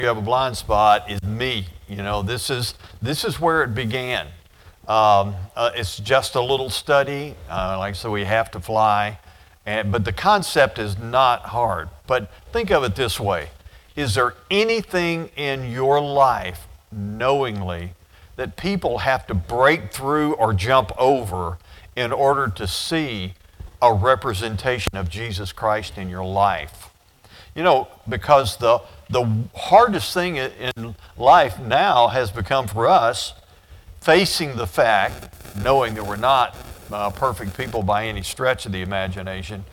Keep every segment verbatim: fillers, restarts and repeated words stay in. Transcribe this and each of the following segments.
you have a blind spot is me. You know, this is this is where it began. Um, uh, it's just a little study. Uh, like I said, we have to fly. And, but the concept is not hard. But think of it this way. Is there anything in your life, knowingly, that people have to break through or jump over in order to see a representation of Jesus Christ in your life? You know, because the, the hardest thing in life now has become for us facing the fact, knowing that we're not uh, perfect people by any stretch of the imagination,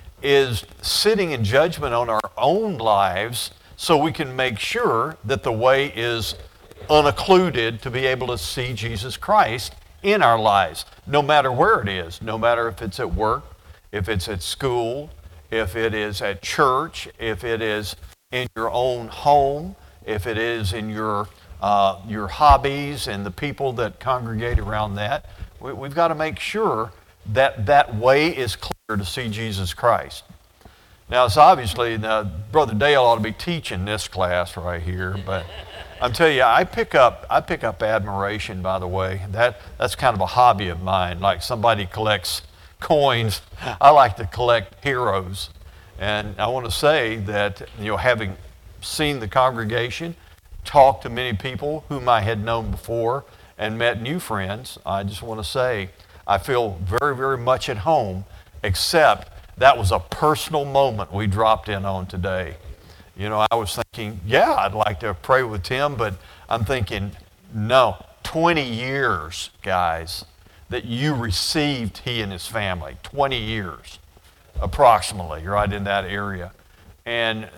is sitting in judgment on our own lives so we can make sure that the way is unoccluded to be able to see Jesus Christ in our lives, no matter where it is, no matter if it's at work, if it's at school, if it is at church, if it is in your own home, if it is in your uh, your hobbies and the people that congregate around that. We, we've got to make sure that that way is clear to see Jesus Christ. Now, it's obviously, uh, Brother Dale ought to be teaching this class right here, but I'm telling you, I pick up I pick up admiration, by the way. That that's kind of a hobby of mine. Like somebody collects coins, I like to collect heroes. And I want to say that, you know, having seen the congregation, talked to many people whom I had known before, and met new friends, I just want to say I feel very, very much at home, except that was a personal moment we dropped in on today. You know, I was thinking, yeah, I'd like to pray with Tim, but I'm thinking, no, twenty years, guys, that you received he and his family, twenty years approximately, right in that area. And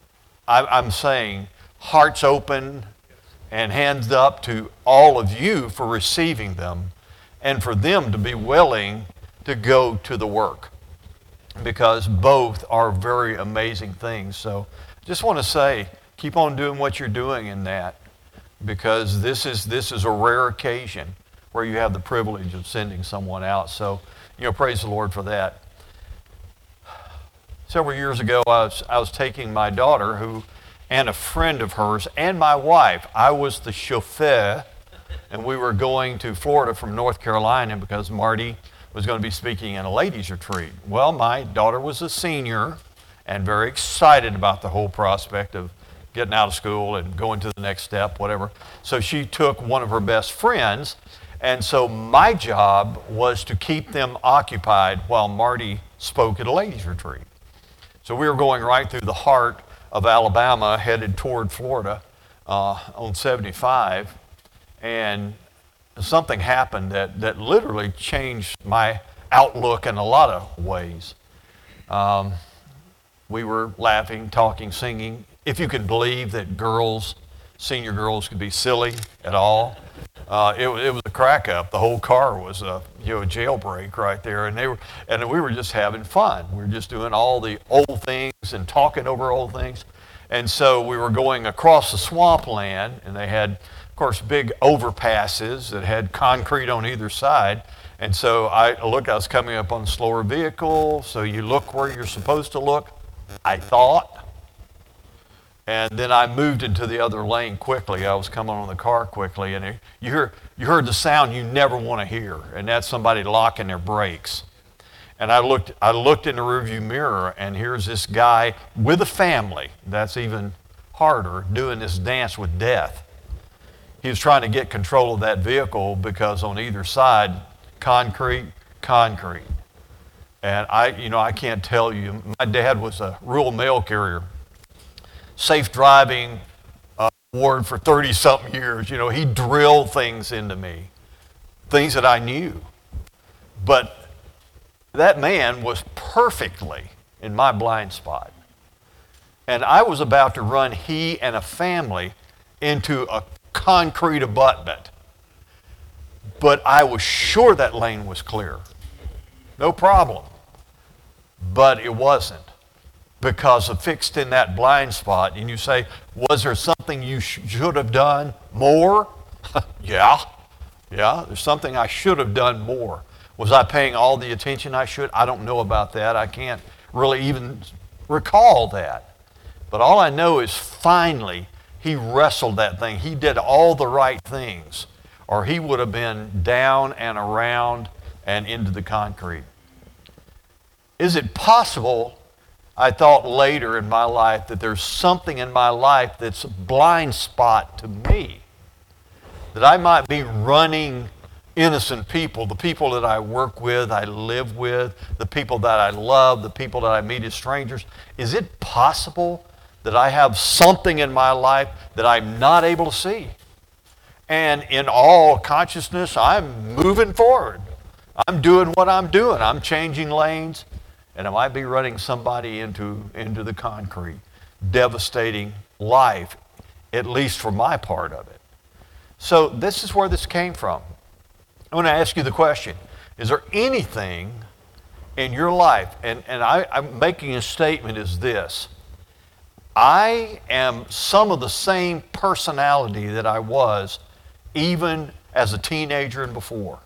I, I'm saying hearts open and hands up to all of you for receiving them and for them to be willing to go to the work, because both are very amazing things. So just want to say, keep on doing what you're doing in that, because this is this is a rare occasion where you have the privilege of sending someone out. So, you know, praise the Lord for that. Several years ago, I was, I was taking my daughter, who, and a friend of hers, and my wife. I was the chauffeur, and we were going to Florida from North Carolina because Marty was going to be speaking in a ladies' retreat. Well, my daughter was a senior and very excited about the whole prospect of getting out of school and going to the next step, whatever. So she took one of her best friends, and so my job was to keep them occupied while Marty spoke at a ladies' retreat. So we were going right through the heart of Alabama, headed toward Florida uh, on seventy-five, and something happened that, that literally changed my outlook in a lot of ways. Um, we were laughing, talking, singing. If you can believe that girls, senior girls, could be silly at all. Uh, it, it was a crack up. The whole car was a you know a jailbreak right there, and they were and we were just having fun. We were just doing all the old things and talking over old things, and so we were going across the swampland, and they had, of course, big overpasses that had concrete on either side. And so I looked. I was coming up on a slower vehicle, so you look where you're supposed to look, I thought. And then I moved into the other lane quickly. I was coming on the car quickly, and you hear you heard the sound you never want to hear, and that's somebody locking their brakes. And I looked I looked in the rearview mirror, and here's this guy with a family. That's even harder, doing this dance with death. He was trying to get control of that vehicle because on either side, concrete, concrete. And I, you know, I can't tell you. My dad was a rural mail carrier. Safe driving uh, award for thirty-something years. You know, he drilled things into me, things that I knew. But that man was perfectly in my blind spot. And I was about to run he and a family into a concrete abutment. But I was sure that lane was clear. No problem. But it wasn't, because of fixed in that blind spot. And you say, was there something you sh- should have done more? yeah, yeah, there's something I should have done more. Was I paying all the attention I should? I don't know about that. I can't really even recall that. But all I know is finally he wrestled that thing. He did all the right things, or he would have been down and around and into the concrete. Is it possible, I thought later in my life, that there's something in my life that's a blind spot to me? That I might be running innocent people, the people that I work with, I live with, the people that I love, the people that I meet as strangers. Is it possible that I have something in my life that I'm not able to see? And in all consciousness, I'm moving forward. I'm doing what I'm doing. I'm changing lanes, and I might be running somebody into, into the concrete, devastating life, at least for my part of it. So this is where this came from. I want to ask you the question, is there anything in your life, and, and I, I'm making a statement is this, I am some of the same personality that I was even as a teenager and before.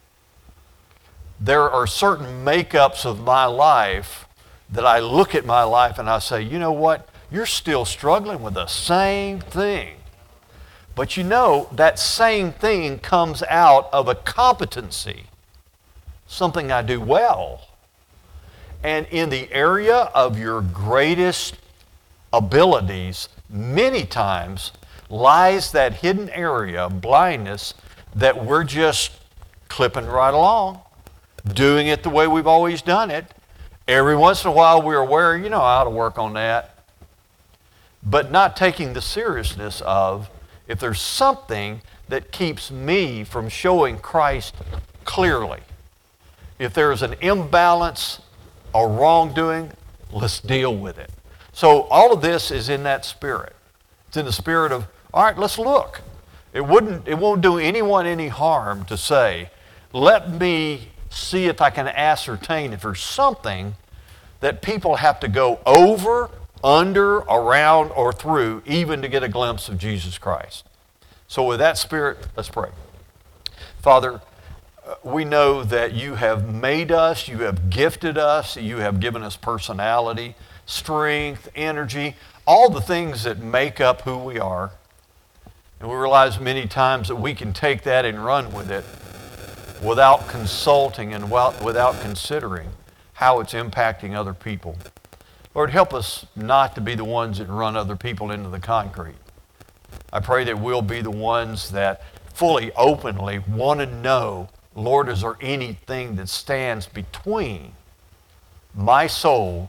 There are certain makeups of my life that I look at my life and I say, you know what, you're still struggling with the same thing. But you know, that same thing comes out of a competency, something I do well. And in the area of your greatest abilities, many times lies that hidden area of blindness that we're just clipping right along, doing it the way we've always done it. Every once in a while we're aware, you know, I ought to work on that. But not taking the seriousness of, if there's something that keeps me from showing Christ clearly, if there's an imbalance or wrongdoing, let's deal with it. So all of this is in that spirit. It's in the spirit of, all right, let's look. It wouldn't, it won't do anyone any harm to say, let me see if I can ascertain if there's something that people have to go over, under, around, or through, even to get a glimpse of Jesus Christ. So with that spirit, let's pray. Father, we know that you have made us, you have gifted us, you have given us personality, strength, energy, all the things that make up who we are. And we realize many times that we can take that and run with it without consulting and without considering how it's impacting other people. Lord, help us not to be the ones that run other people into the concrete. I pray that we'll be the ones that fully, openly want to know, Lord, is there anything that stands between my soul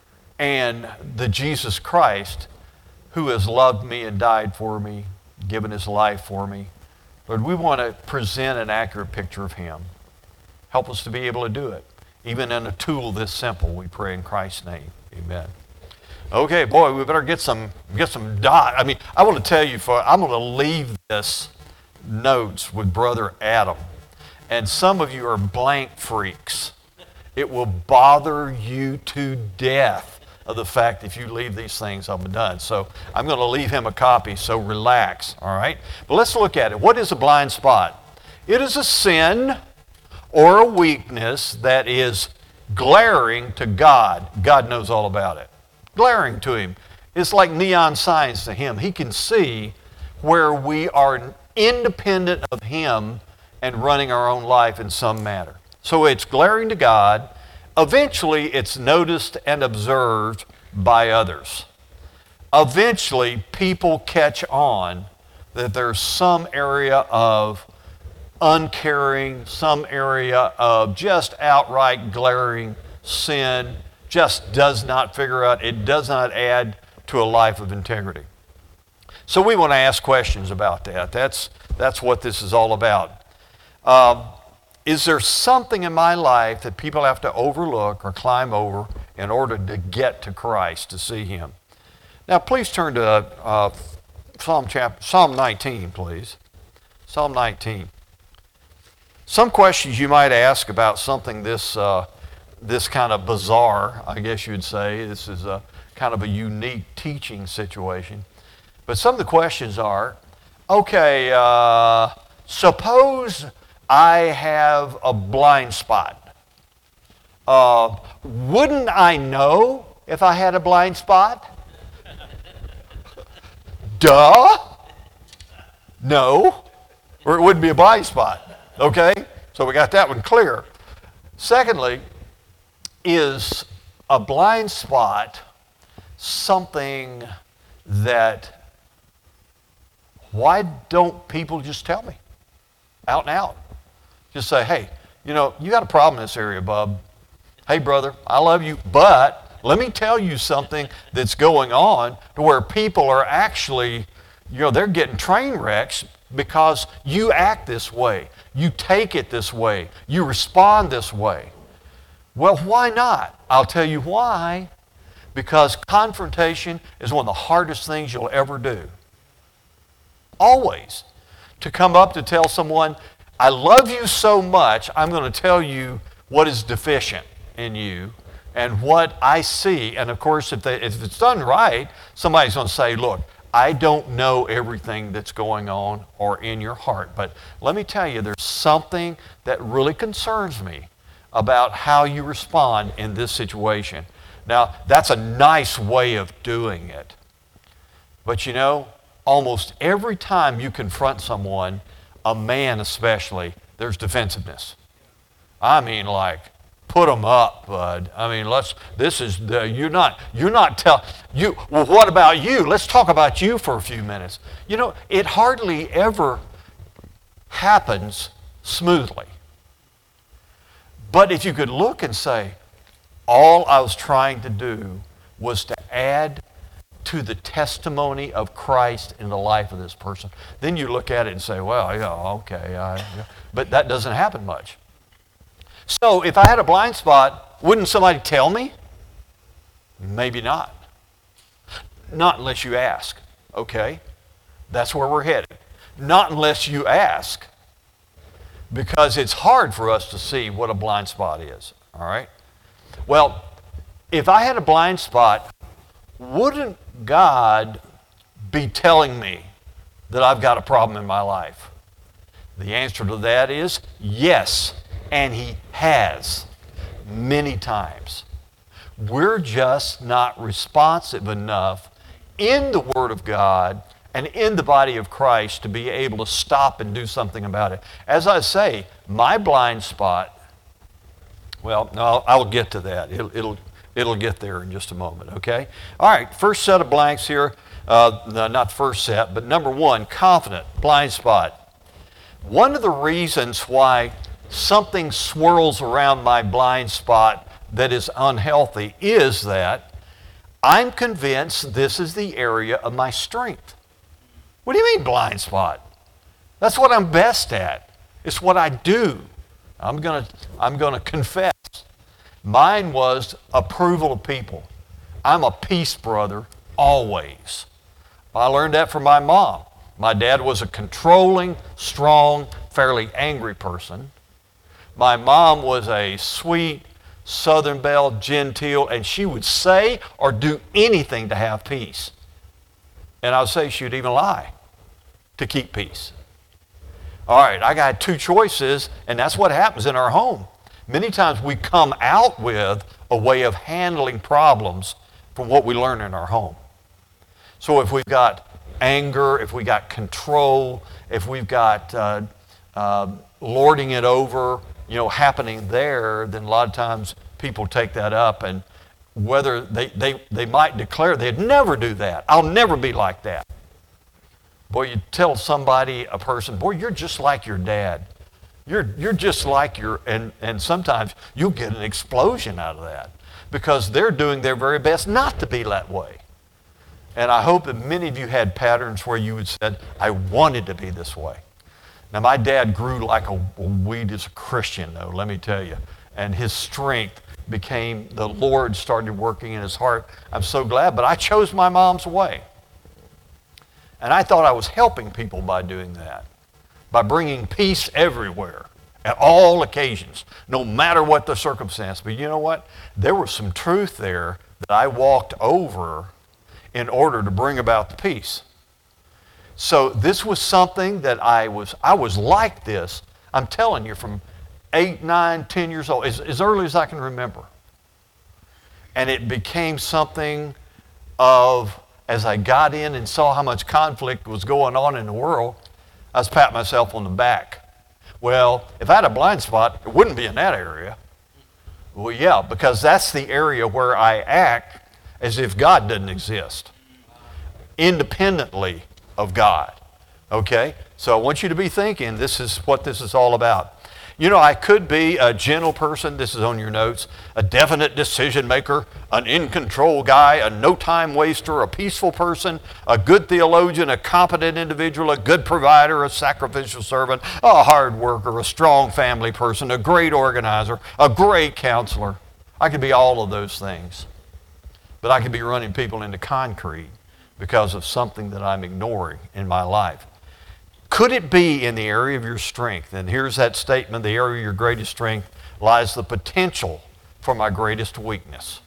and the Jesus Christ who has loved me and died for me, given his life for me? Lord, we want to present an accurate picture of him. Help us to be able to do it, even in a tool this simple, we pray in Christ's name. Amen. Okay, boy, we better get some get some dot. I mean, I want to tell you, for I'm going to leave this notes with Brother Adam. And some of you are blank freaks. It will bother you to death of the fact if you leave these things undone. So I'm going to leave him a copy, so relax, all right? But let's look at it. What is a blind spot? It is a sin or a weakness that is glaring to God. God knows all about it. Glaring to him. It's like neon signs to him. He can see where we are independent of him and running our own life in some manner. So it's glaring to God. Eventually, it's noticed and observed by others. Eventually, people catch on that there's some area of uncaring, some area of just outright glaring sin, just does not figure out, it does not add to a life of integrity. So we want to ask questions about that. That's, that's what this is all about. Um, is there something in my life that people have to overlook or climb over in order to get to Christ, to see him? Now please turn to uh, Psalm, chapter, Psalm nineteen, please. Psalm nineteen. Some questions you might ask about something this, uh, this kind of bizarre, I guess you'd say. This is a kind of a unique teaching situation. But some of the questions are, okay, uh, suppose I have a blind spot. Uh, wouldn't I know if I had a blind spot? Duh. No. Or it wouldn't be a blind spot. Okay? So we got that one clear. Secondly, is a blind spot something that, why don't people just tell me out and out? Just say, hey, you know, you got a problem in this area, bub. Hey, brother, I love you, but let me tell you something that's going on to where people are actually, you know, they're getting train wrecks because you act this way. You take it this way. You respond this way. Well, why not? I'll tell you why. Because confrontation is one of the hardest things you'll ever do. Always. To come up to tell someone, I love you so much, I'm going to tell you what is deficient in you and what I see. And of course, if, they, if it's done right, somebody's going to say, look, I don't know everything that's going on or in your heart, but let me tell you, there's something that really concerns me about how you respond in this situation. Now, that's a nice way of doing it. But you know, almost every time you confront someone, a man especially, there's defensiveness. I mean, like, put them up, bud. I mean, let's, this is, the, you're not, you're not tell, you, well, what about you? Let's talk about you for a few minutes. You know, it hardly ever happens smoothly. But if you could look and say, all I was trying to do was to add to the testimony of Christ in the life of this person, then you look at it and say, well, yeah, okay. I, yeah. But that doesn't happen much. So if I had a blind spot, wouldn't somebody tell me? Maybe not. Not unless you ask. Okay, that's where we're headed. Not unless you ask. Because it's hard for us to see what a blind spot is. All right? Well, if I had a blind spot, wouldn't God be telling me that I've got a problem in my life? The answer to that is yes, and He has many times. We're just not responsive enough in the Word of God and in the body of Christ to be able to stop and do something about it. As I say, my blind spot, well, no, I'll get to that. It'll, it'll, it'll get there in just a moment, okay? All right, first set of blanks here. Uh, no, not first set, but number one, confident, blind spot. One of the reasons why something swirls around my blind spot that is unhealthy is that I'm convinced this is the area of my strength. What do you mean blind spot? That's what I'm best at. It's what I do. I'm going to I'm going to confess. Mine was approval of people. I'm a peace brother always. I learned that from my mom. My dad was a controlling, strong, fairly angry person. My mom was a sweet, Southern belle, genteel, and she would say or do anything to have peace. And I would say she would even lie to keep peace. All right, I got two choices, and that's what happens in our home. Many times we come out with a way of handling problems from what we learn in our home. So if we've got anger, if we got control, if we've got uh, uh, lording it over, you know, happening there, then a lot of times people take that up, and whether they, they, they might declare they'd never do that. I'll never be like that. Boy, you tell somebody, a person, boy, you're just like your dad. You're, you're just like your, and, and sometimes you'll get an explosion out of that because they're doing their very best not to be that way. And I hope that many of you had patterns where you had said, I wanted to be this way. Now, my dad grew like a weed as a Christian, though, let me tell you. And his strength became, the Lord started working in his heart. I'm so glad, but I chose my mom's way. And I thought I was helping people by doing that, by bringing peace everywhere, at all occasions, no matter what the circumstance. But you know what? There was some truth there that I walked over in order to bring about the peace. So this was something that I was, I was like this, I'm telling you, from eight, nine, ten years old, as, as early as I can remember. And it became something of as I got in and saw how much conflict was going on in the world, I was patting myself on the back. Well, if I had a blind spot, it wouldn't be in that area. Well, yeah, because that's the area where I act as if God doesn't exist, independently of God. Okay? So I want you to be thinking this is what this is all about. You know, I could be a gentle person, this is on your notes, a definite decision maker, an in-control guy, a no-time waster, a peaceful person, a good theologian, a competent individual, a good provider, a sacrificial servant, a hard worker, a strong family person, a great organizer, a great counselor. I could be all of those things. But I could be running people into concrete because of something that I'm ignoring in my life. Could it be in the area of your strength? And here's that statement, the area of your greatest strength lies the potential for my greatest weakness.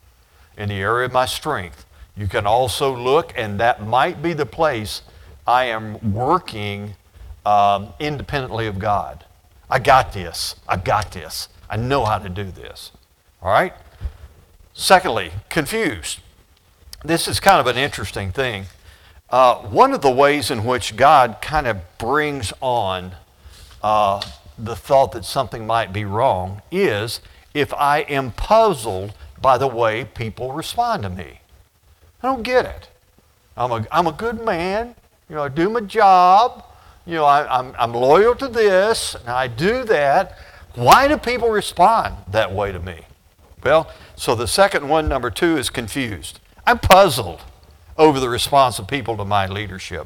In the area of my strength, you can also look, and that might be the place I am working um, independently of God. I got this. I got this. I know how to do this. All right? Secondly, confused. This is kind of an interesting thing. Uh, one of the ways in which God kind of brings on uh, the thought that something might be wrong is if I am puzzled by the way people respond to me. I don't get it. I'm a, I'm a good man. You know, I do my job. You know, I, I'm, I'm loyal to this, and I do that. Why do people respond that way to me? Well, so the second one, number two, is confused. I'm puzzled over the response of people to my leadership.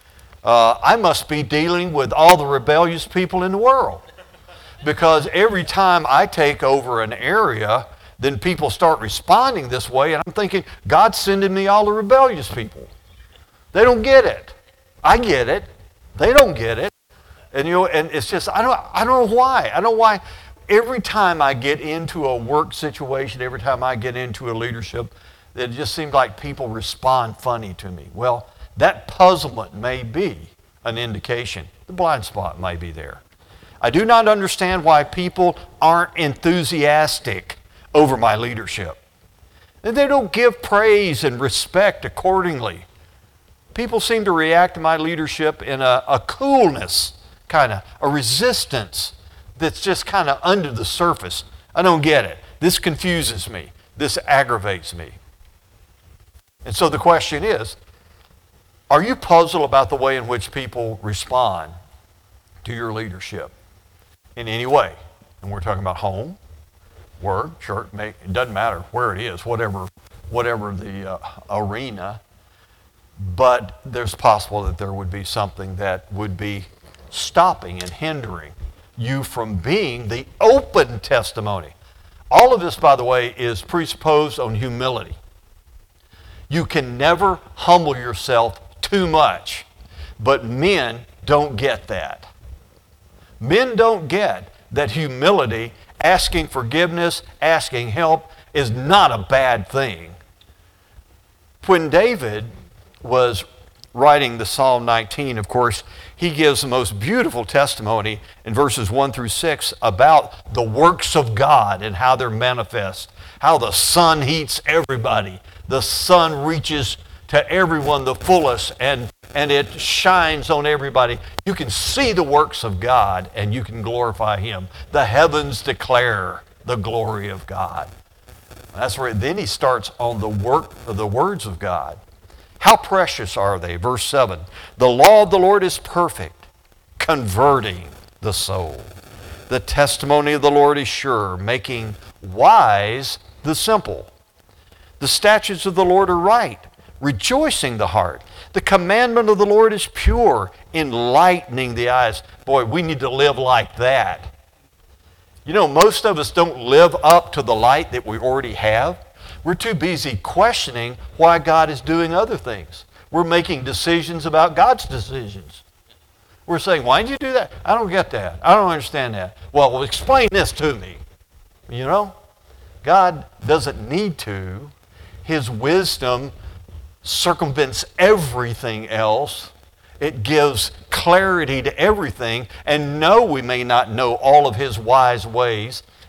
Uh, I must be dealing with all the rebellious people in the world. Because every time I take over an area, then people start responding this way, and I'm thinking, God's sending me all the rebellious people. They don't get it. I get it. They don't get it. And you know, and it's just, I don't, I don't know why. I don't know why every time I get into a work situation, every time I get into a leadership, it just seems like people respond funny to me. Well, that puzzlement may be an indication. The blind spot may be there. I do not understand why people aren't enthusiastic over my leadership. And they don't give praise and respect accordingly. People seem to react to my leadership in a, a coolness, kind of, a resistance that's just kind of under the surface. I don't get it. This confuses me. This aggravates me. And so the question is, are you puzzled about the way in which people respond to your leadership in any way? And we're talking about home, work, church, it doesn't matter where it is, whatever, whatever the uh, arena. But there's possible that there would be something that would be stopping and hindering you from being the open testimony. All of this, by the way, is presupposed on humility. You can never humble yourself too much, but men don't get that. Men don't get that humility, asking forgiveness, asking help, is not a bad thing. When David was writing the Psalm nineteen, of course, he gives the most beautiful testimony in verses one through six about the works of God and how they're manifest, how the sun heats everybody. The sun reaches to everyone the fullest, and, and it shines on everybody. You can see the works of God, and you can glorify Him. The heavens declare the glory of God. That's where then he starts on the work of the words of God. How precious are they? Verse seven, the law of the Lord is perfect, converting the soul. The testimony of the Lord is sure, making wise the simple. The statutes of the Lord are right, rejoicing the heart. The commandment of the Lord is pure, enlightening the eyes. Boy, we need to live like that. You know, most of us don't live up to the light that we already have. We're too busy questioning why God is doing other things. We're making decisions about God's decisions. We're saying, why did you do that? I don't get that. I don't understand that. Well, well, explain this to me. You know, God doesn't need to. His wisdom circumvents everything else. It gives clarity to everything. And no, we may not know all of His wise ways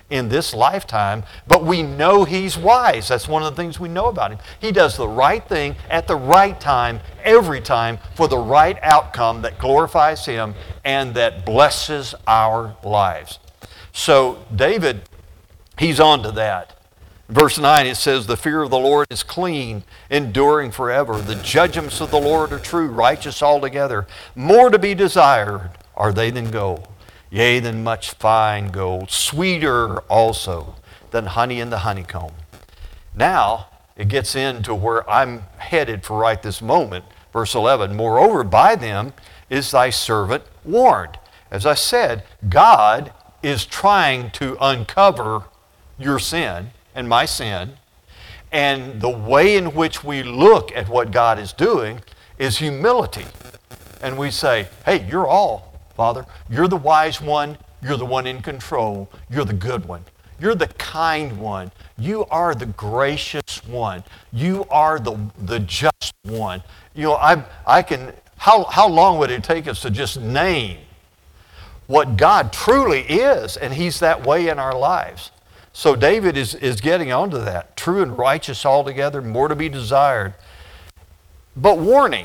in this lifetime, but we know he's wise. That's one of the things we know about him. He does the right thing at the right time, every time, for the right outcome that glorifies him and that blesses our lives. So David, he's on to that. Verse nine, it says, the fear of the Lord is clean, enduring forever. The judgments of the Lord are true, righteous altogether. More to be desired are they than gold, yea, than much fine gold, sweeter also than honey in the honeycomb. Now, it gets into where I'm headed for right this moment. Verse eleven, moreover, by them is thy servant warned. As I said, God is trying to uncover your sin and my sin, and the way in which we look at what God is doing is humility. And we say, hey, you're all, Father. You're the wise one. You're the one in control. You're the good one. You're the kind one. You are the gracious one. You are the, the just one. You know, I, I can, how, how long would it take us to just name what God truly is? And he's that way in our lives. So David is, is getting onto that. True and righteous altogether, more to be desired. But warning,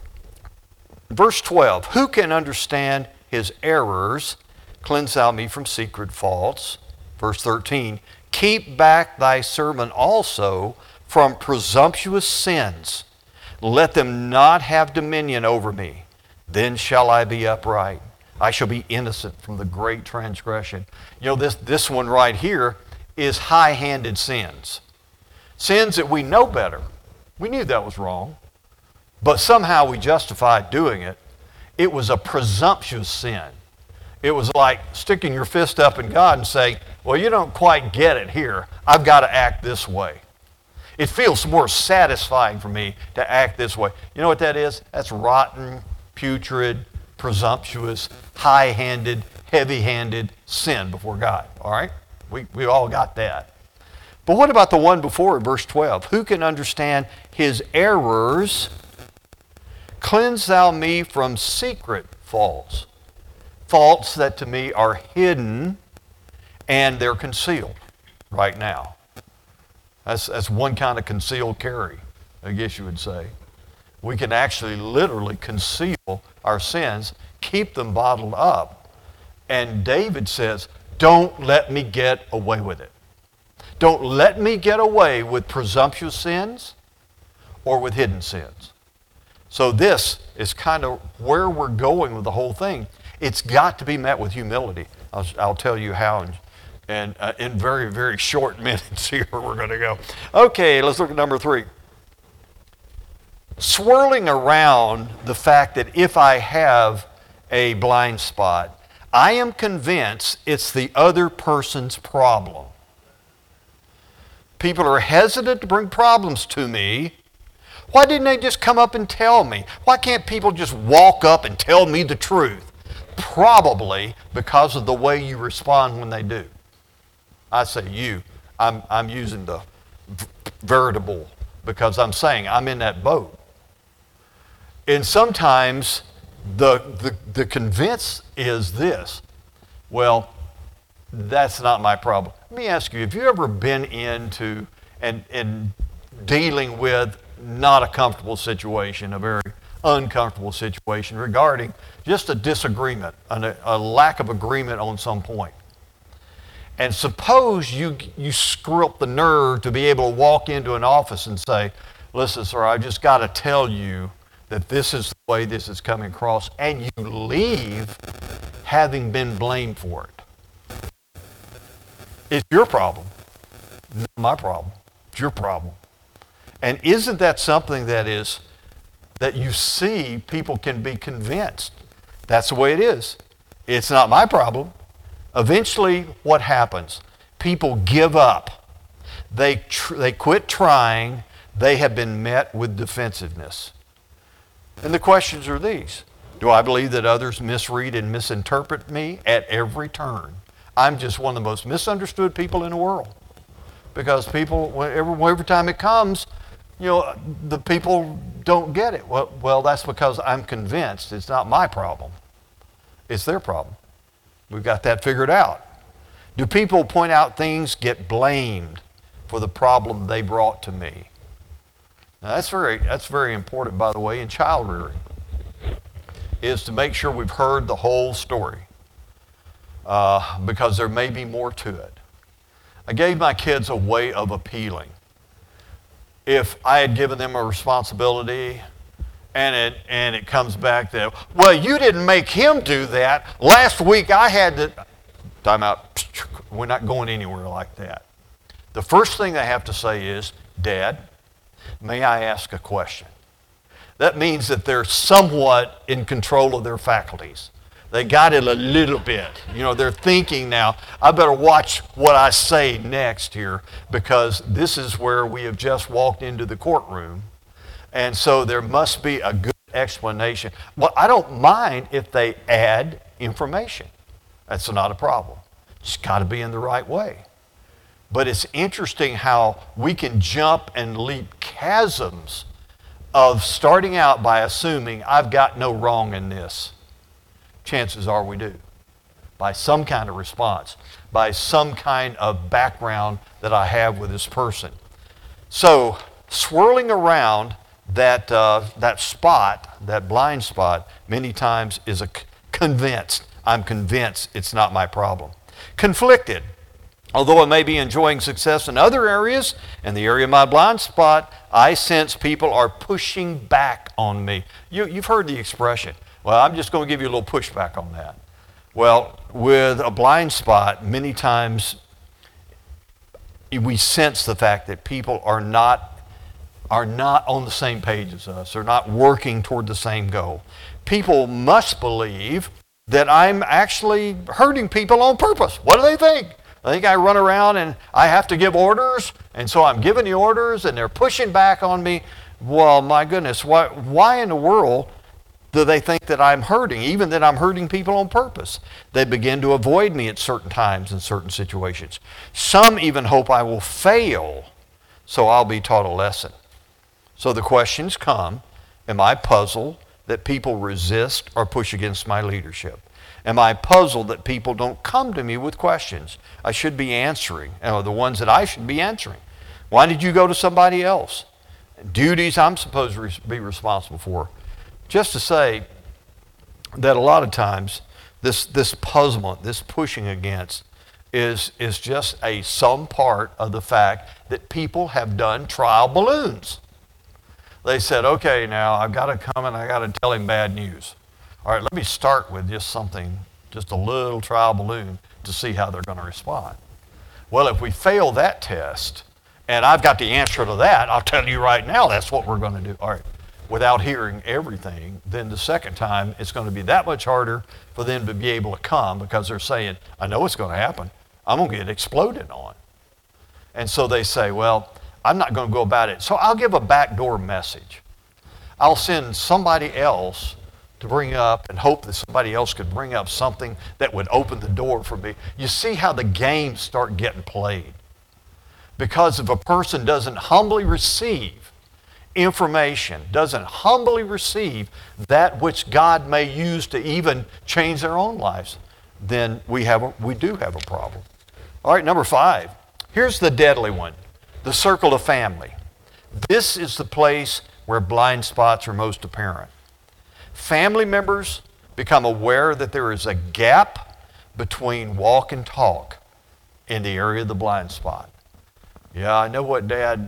verse twelve, who can understand his errors? Cleanse thou me from secret faults. Verse thirteen, keep back thy servant also from presumptuous sins. Let them not have dominion over me. Then shall I be upright. I shall be innocent from the great transgression. You know, this, this one right here is high-handed sins. Sins that we know better. We knew that was wrong, but somehow we justified doing it. It was a presumptuous sin. It was like sticking your fist up in God and saying, well, you don't quite get it here. I've got to act this way. It feels more satisfying for me to act this way. You know what that is? That's rotten, putrid, presumptuous, high-handed, heavy-handed sin before God. All right? We, we all got that. But what about the one before in verse twelve? Who can understand his errors? Cleanse thou me from secret faults. Faults that to me are hidden and they're concealed right now. That's, that's one kind of concealed carry, I guess you would say. We can actually literally conceal our sins, keep them bottled up. And David says, don't let me get away with it. Don't let me get away with presumptuous sins or with hidden sins. So this is kind of where we're going with the whole thing. It's got to be met with humility. I'll, I'll tell you how in, and, uh, in very, very short minutes here we're going to go. Okay, let's look at number three. Swirling around the fact that if I have a blind spot, I am convinced it's the other person's problem. People are hesitant to bring problems to me. Why didn't they just come up and tell me? Why can't people just walk up and tell me the truth? Probably because of the way you respond when they do. I say you. I'm, I'm using the v- veritable because I'm saying I'm in that boat. And sometimes the, the, the convince is this. Well, that's not my problem. Let me ask you, have you ever been into and, and dealing with not a comfortable situation, a very uncomfortable situation regarding just a disagreement, a, a lack of agreement on some point? And suppose you, you screw up the nerve to be able to walk into an office and say, listen, sir, I just got to tell you that this is the way this is coming across, and you leave having been blamed for it. It's your problem, not my problem. It's your problem. And isn't that something that is, that you see people can be convinced? That's the way it is. It's not my problem. Eventually, what happens? People give up. They, tr- they quit trying. They have been met with defensiveness. And the questions are these. Do I believe that others misread and misinterpret me at every turn? I'm just one of the most misunderstood people in the world. Because people, every, every time it comes, you know, the people don't get it. Well, well, that's because I'm convinced it's not my problem. It's their problem. We've got that figured out. Do people point out things, get blamed for the problem they brought to me? Now that's very, that's very important, by the way, in child rearing, is to make sure we've heard the whole story, uh, because there may be more to it. I gave my kids a way of appealing. If I had given them a responsibility and it, and it comes back that, well, you didn't make him do that. Last week I had to, time out, we're not going anywhere like that. The first thing they have to say is, Dad, may I ask a question? That means that they're somewhat in control of their faculties. They got it a little bit. You know, they're thinking now, I better watch what I say next here, because this is where we have just walked into the courtroom. And so there must be a good explanation. Well, I don't mind if they add information. That's not a problem. It's got to be in the right way. But it's interesting how we can jump and leap chasms of starting out by assuming I've got no wrong in this. Chances are we do, by some kind of response, by some kind of background that I have with this person. So swirling around that, uh, that spot, that blind spot, many times is a c- convinced. I'm convinced it's not my problem. Conflicted. Although I may be enjoying success in other areas, in the area of my blind spot, I sense people are pushing back on me. You, you've heard the expression. Well, I'm just going to give you a little pushback on that. Well, with a blind spot, many times we sense the fact that people are not, are not on the same page as us. They're not working toward the same goal. People must believe that I'm actually hurting people on purpose. What do they think? I think I run around and I have to give orders, and so I'm giving the orders and they're pushing back on me. Well, my goodness, why, why in the world do they think that I'm hurting, even that I'm hurting people on purpose? They begin to avoid me at certain times in certain situations. Some even hope I will fail, so I'll be taught a lesson. So the questions come, am I puzzled that people resist or push against my leadership? Am I puzzled that people don't come to me with questions I should be answering, or the ones that I should be answering? Why did you go to somebody else? Duties I'm supposed to be responsible for. Just to say that a lot of times this, this puzzlement, this pushing against, is, is just a some part of the fact that people have done trial balloons. They said, okay, now I've got to come and I've got to tell him bad news. All right, let me start with just something, just a little trial balloon to see how they're going to respond. Well, if we fail that test, and I've got the answer to that, I'll tell you right now, that's what we're going to do. All right, without hearing everything, then the second time it's going to be that much harder for them to be able to come, because they're saying, I know it's going to happen. I'm going to get exploded on. And so they say, well, I'm not going to go about it. So I'll give a backdoor message. I'll send somebody else to bring up and hope that somebody else could bring up something that would open the door for me. You see how the games start getting played. Because if a person doesn't humbly receive information, doesn't humbly receive that which God may use to even change their own lives, then we have a, we do have a problem. All right, number five. Here's the deadly one, the circle of family. This is the place where blind spots are most apparent. Family members become aware that there is a gap between walk and talk in the area of the blind spot. Yeah, I know what Dad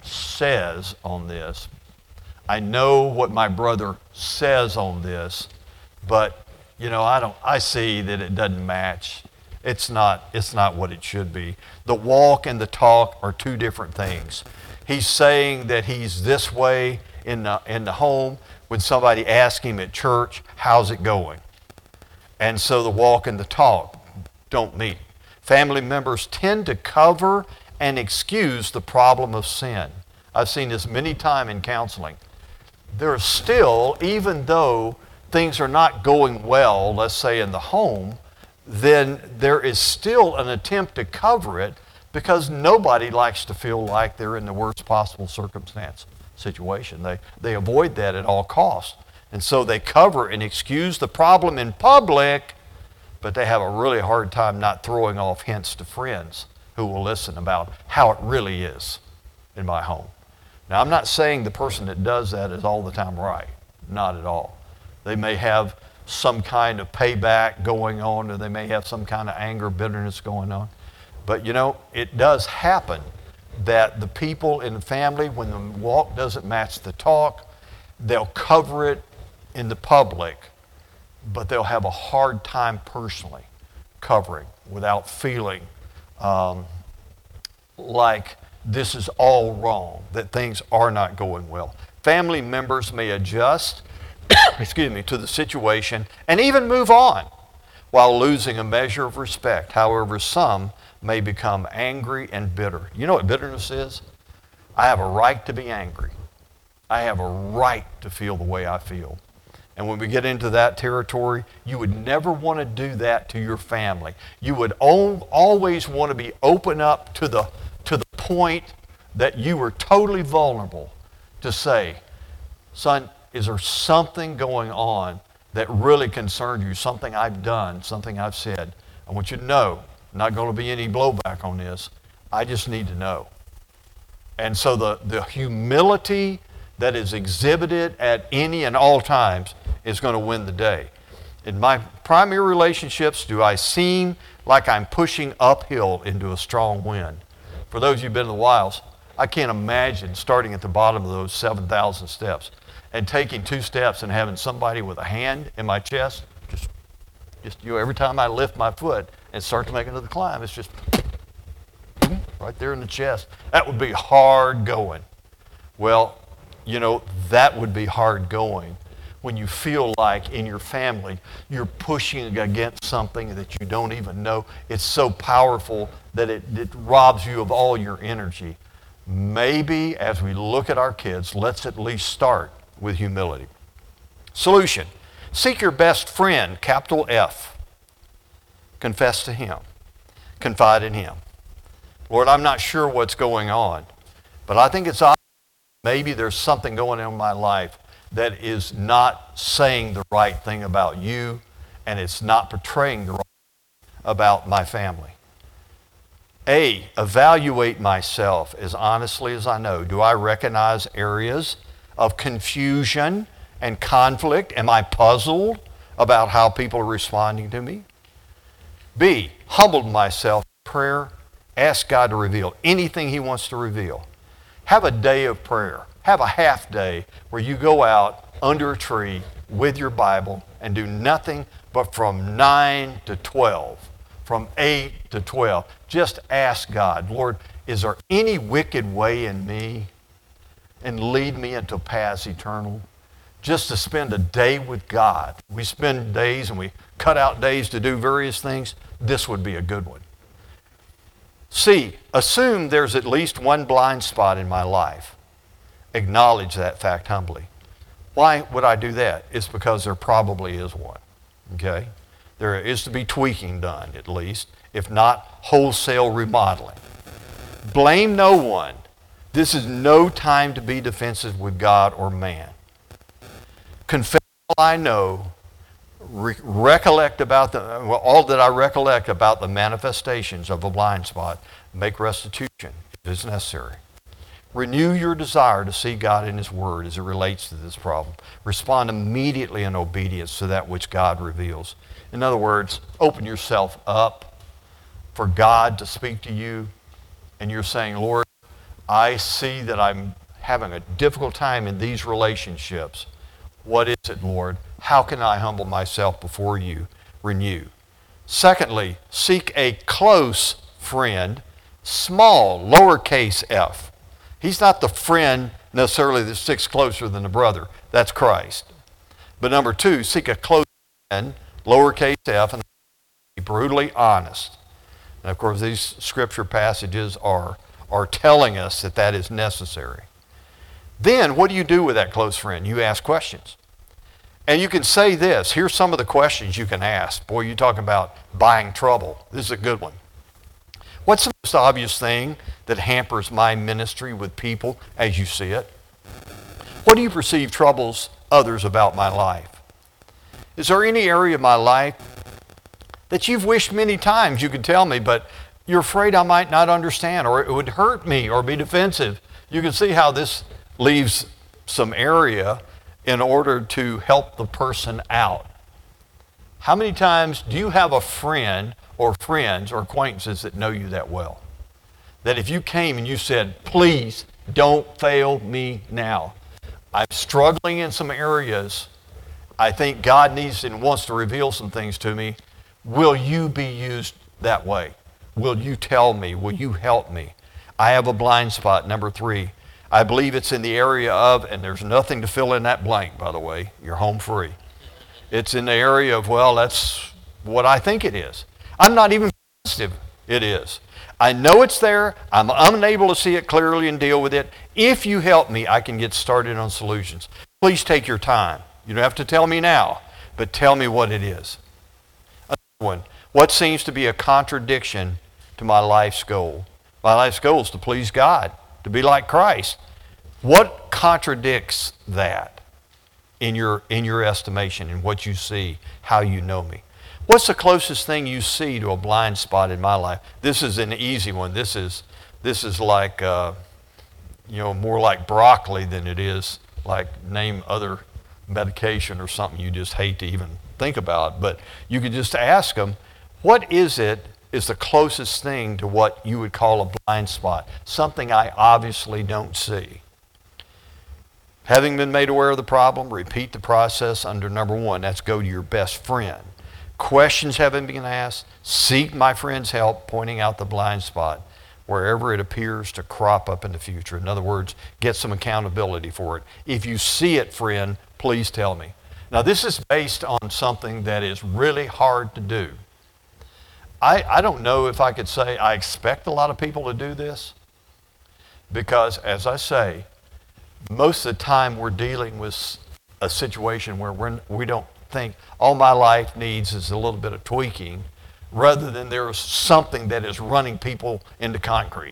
says on this. I know what my brother says on this, but you know, I don't I see that it doesn't match. It's not it's not what it should be. The walk and the talk are two different things. He's saying that he's this way in the, in the home. When somebody asks him at church, how's it going? And so the walk and the talk don't meet. Family members tend to cover and excuse the problem of sin. I've seen this many times in counseling. There's still, even though things are not going well, let's say in the home, then there is still an attempt to cover it, because nobody likes to feel like they're in the worst possible circumstance. Situation. They, they avoid that at all costs. And so they cover and excuse the problem in public but they have a really hard time not throwing off hints to friends who will listen about how it really is in my home. Now, I'm not saying the person that does that is all the time right. Not at all. They may have some kind of payback going on, or they may have some kind of anger, bitterness going on. But, you know, it does happen that the people in the family, when the walk doesn't match the talk, they'll cover it in the public, but they'll have a hard time personally covering without feeling um, like this is all wrong, that things are not going well. Family members may adjust, excuse me, to the situation and even move on while losing a measure of respect. However, some may become angry and bitter. You know what bitterness is? I have a right to be angry. I have a right to feel the way I feel. And when we get into that territory, you would never want to do that to your family. You would al- always want to be open up to the, to the point that you were totally vulnerable to say, son, is there something going on that really concerns you, something I've done, something I've said? I want you to know, not going to be any blowback on this. I just need to know. And so the, the humility that is exhibited at any and all times is going to win the day. In my primary relationships, do I seem like I'm pushing uphill into a strong wind? For those of you who've been in the wilds, I can't imagine starting at the bottom of those seven thousand steps and taking two steps and having somebody with a hand in my chest, just, just you know, every time I lift my foot and start to make another climb, it's just right there in the chest. That would be hard going. Well, you know, that would be hard going when you feel like in your family you're pushing against something that you don't even know. It's so powerful that it, it robs you of all your energy. Maybe as we look at our kids, let's at least start with humility. Solution: seek your best friend, capital F. Confess to him. Confide in him. Lord, I'm not sure what's going on, but I think it's obvious maybe there's something going on in my life that is not saying the right thing about you, and it's not portraying the right thing about my family. A, evaluate myself as honestly as I know. Do I recognize areas of confusion and conflict? Am I puzzled about how people are responding to me? B, humble myself in prayer. Ask God to reveal anything he wants to reveal. Have a day of prayer. Have a half day where you go out under a tree with your Bible and do nothing but from nine to twelve, from eight to twelve. Just ask God, Lord, is there any wicked way in me? And lead me into paths eternal. Just to spend a day with God. We spend days and we cut out days to do various things. This would be a good one. C, assume there's at least one blind spot in my life. Acknowledge that fact humbly. Why would I do that? It's because there probably is one. Okay? There is to be tweaking done, at least, if not wholesale remodeling. Blame no one. This is no time to be defensive with God or man. Confess all I know. Re- recollect about the, well, all that I recollect about the manifestations of a blind spot. Make restitution if it's necessary. Renew your desire to see God in his word as it relates to this problem. Respond immediately in obedience to that which God reveals. In other words, open yourself up for God to speak to you, and you're saying, Lord, I see that I'm having a difficult time in these relationships. What is it, Lord? How can I humble myself before you? Renew. Secondly, seek a close friend, small, lowercase f. He's not the friend necessarily that sticks closer than the brother. That's Christ. But number two, seek a close friend, lowercase f, and be brutally honest. And of course, these scripture passages are, are telling us that that is necessary. Then, what do you do with that close friend? You ask questions. And you can say this. Here's some of the questions you can ask. Boy, you're talking about buying trouble. This is a good one. What's the most obvious thing that hampers my ministry with people as you see it? What do you perceive troubles others about my life? Is there any area of my life that you've wished many times you could tell me, but you're afraid I might not understand, or it would hurt me or be defensive. You can see how this leaves some area in order to help the person out. How many times do you have a friend or friends or acquaintances that know you that well? That if you came and you said, please don't fail me now. I'm struggling in some areas. I think God needs and wants to reveal some things to me. Will you be used that way? Will you tell me? Will you help me? I have a blind spot, number three. I believe it's in the area of, and there's nothing to fill in that blank, by the way. You're home free. It's in the area of, well, that's what I think it is. I'm not even positive it is. I know it's there. I'm unable to see it clearly and deal with it. If you help me, I can get started on solutions. Please take your time. You don't have to tell me now, but tell me what it is. Another one. What seems to be a contradiction to my life's goal? My life's goal is to please God, to be like Christ. What contradicts that in your, in your estimation, in what you see, how you know me? What's the closest thing you see to a blind spot in my life? This is an easy one. This is, this is like, uh, you know, more like broccoli than it is like name other medication or something you just hate to even think about. But you could just ask them, what is it is the closest thing to what you would call a blind spot? Something I obviously don't see. Having been made aware of the problem, repeat the process under number one. That's go to your best friend. Questions haven't been asked. Seek my friend's help, pointing out the blind spot wherever it appears to crop up in the future. In other words, get some accountability for it. If you see it, friend, please tell me. Now, this is based on something that is really hard to do. I, I don't know if I could say I expect a lot of people to do this because, as I say, most of the time we're dealing with a situation where we're, we don't think all my life needs is a little bit of tweaking rather than there's something that is running people into concrete.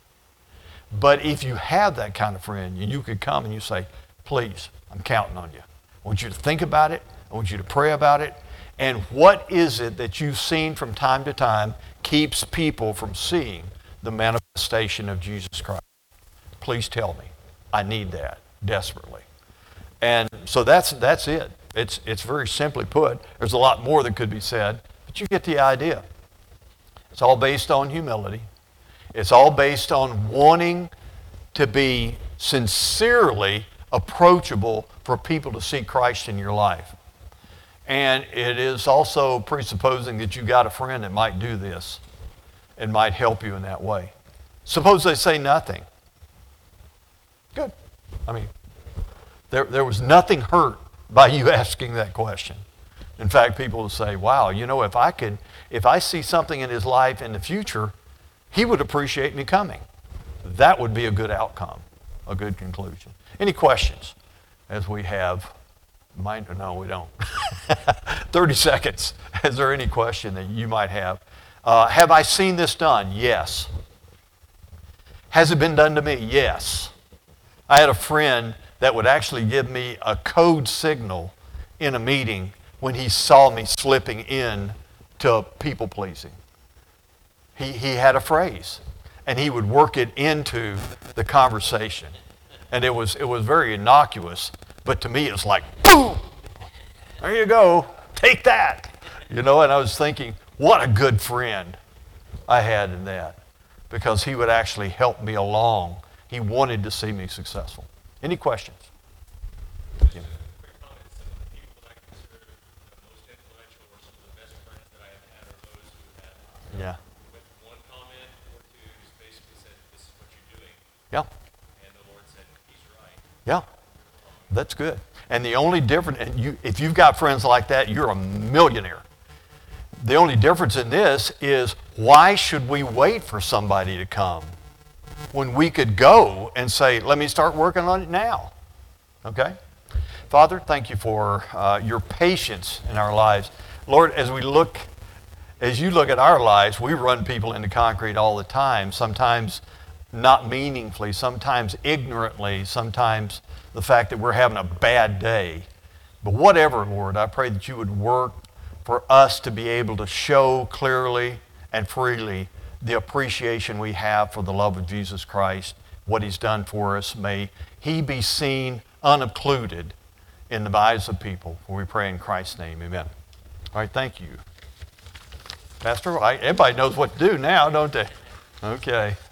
But if you have that kind of friend, and you could come and you say, please, I'm counting on you. I want you to think about it. I want you to pray about it. And what is it that you've seen from time to time keeps people from seeing the manifestation of Jesus Christ? Please tell me. I need that desperately. And so that's that's it. It's, it's very simply put. There's a lot more that could be said, but you get the idea. It's all based on humility. It's all based on wanting to be sincerely approachable for people to see Christ in your life. And it is also presupposing that you got a friend that might do this and might help you in that way. Suppose they say nothing. Good. I mean, there, there was nothing hurt by you asking that question. In fact, people will say, wow, you know, if I could, if I see something in his life in the future, he would appreciate me coming. That would be a good outcome, a good conclusion. Any questions as we have, mind, no, we don't. thirty seconds. Is there any question that you might have? Uh, have I seen this done? Yes. Has it been done to me? Yes. I had a friend that would actually give me a code signal in a meeting when he saw me slipping in to people pleasing. He, he had a phrase, and he would work it into the conversation. And it was, it was very innocuous, but to me it was like, boom, there you go, take that. You know, and I was thinking, what a good friend I had in that, because he would actually help me along. He wanted to see me successful. Any questions? Yeah. Yeah. With one comment or two, just basically said, this is what you're doing. Yeah. And the Lord said, he's right. Yeah. That's good. And the only difference, and you, if you've got friends like that, you're a millionaire. The only difference in this is, why should we wait for somebody to come when we could go and say, let me start working on it now? Okay? Father, thank you for uh, your patience in our lives. Lord, as we look, as you look at our lives, we run people into concrete all the time, sometimes not meaningfully, sometimes ignorantly, sometimes the fact that we're having a bad day. But whatever, Lord, I pray that you would work for us to be able to show clearly and freely the appreciation we have for the love of Jesus Christ, what he's done for us. May he be seen unoccluded in the eyes of people. For we pray in Christ's name, amen. All right, thank you. Pastor, I, everybody knows what to do now, don't they? Okay.